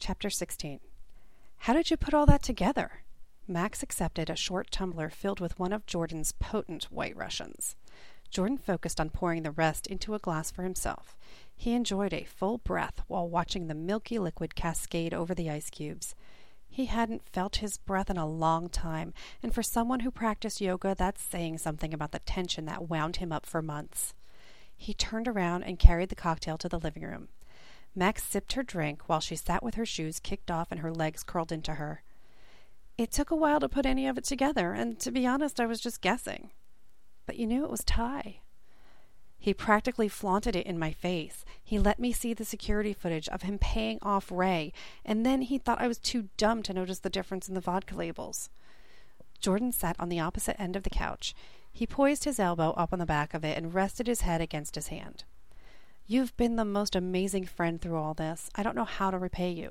Chapter 16. How did you put all that together? Max accepted a short tumbler filled with one of Jordan's potent White Russians. Jordan focused on pouring the rest into a glass for himself. He enjoyed a full breath while watching the milky liquid cascade over the ice cubes. He hadn't felt his breath in a long time, and for someone who practiced yoga, that's saying something about the tension that wound him up for months. He turned around and carried the cocktail to the living room. Max sipped her drink while she sat with her shoes kicked off and her legs curled into her. It took a while to put any of it together, and to be honest, I was just guessing. But you knew it was Ty. He practically flaunted it in my face. He let me see the security footage of him paying off Ray, and then he thought I was too dumb to notice the difference in the vodka labels. Jordan sat on the opposite end of the couch. He poised his elbow up on the back of it and rested his head against his hand. You've been the most amazing friend through all this. I don't know how to repay you.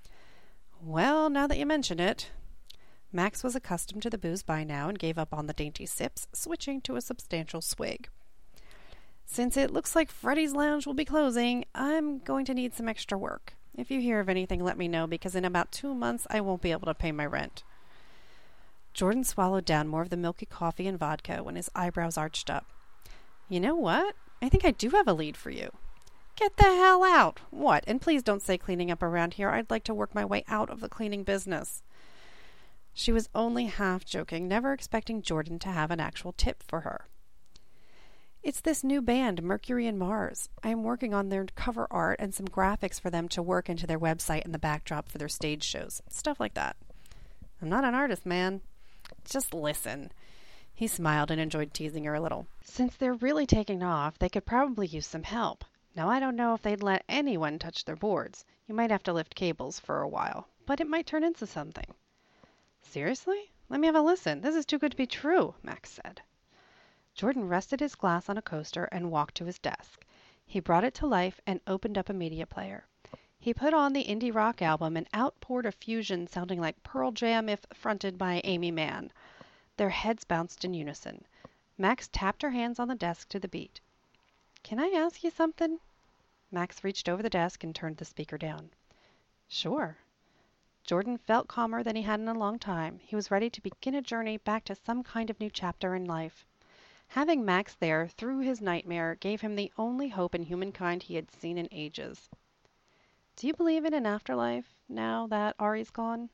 Well, now that you mention it. Max was accustomed to the booze by now and gave up on the dainty sips, switching to a substantial swig. Since it looks like Freddy's Lounge will be closing, I'm going to need some extra work. If you hear of anything, let me know, because in about 2 months I won't be able to pay my rent. Jordan swallowed down more of the milky coffee and vodka when his eyebrows arched up. You know what? I think I do have a lead for you. Get the hell out! What? And please don't say cleaning up around here. I'd like to work my way out of the cleaning business. She was only half joking, never expecting Jordan to have an actual tip for her. It's this new band, Mercury and Mars. I am working on their cover art and some graphics for them to work into their website and the backdrop for their stage shows. Stuff like that. I'm not an artist, man. Just listen. He smiled and enjoyed teasing her a little. Since they're really taking off, they could probably use some help. Now, I don't know if they'd let anyone touch their boards. You might have to lift cables for a while, but it might turn into something. Seriously? Let me have a listen. This is too good to be true, Max said. Jordan rested his glass on a coaster and walked to his desk. He brought it to life and opened up a media player. He put on the indie rock album and outpoured a fusion sounding like Pearl Jam if fronted by Amy Mann. Their heads bounced in unison. Max tapped her hands on the desk to the beat. Can I ask you something? Max reached over the desk and turned the speaker down. Sure. Jordan felt calmer than he had in a long time. He was ready to begin a journey back to some kind of new chapter in life. Having Max there through his nightmare gave him the only hope in humankind he had seen in ages. Do you believe in an afterlife now that Ari's gone?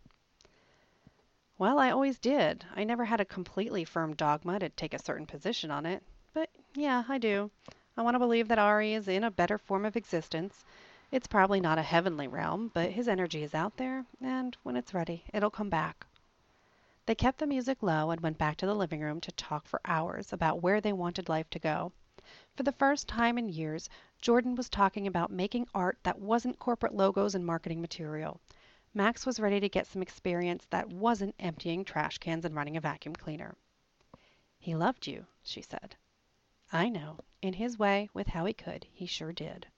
Well, I always did. I never had a completely firm dogma to take a certain position on it. But yeah, I do. I want to believe that Ari is in a better form of existence. It's probably not a heavenly realm, but his energy is out there, and when it's ready, it'll come back. They kept the music low and went back to the living room to talk for hours about where they wanted life to go. For the first time in years, Jordan was talking about making art that wasn't corporate logos and marketing material. Max was ready to get some experience that wasn't emptying trash cans and running a vacuum cleaner. He loved you, she said. I know. In his way, with how he could, he sure did.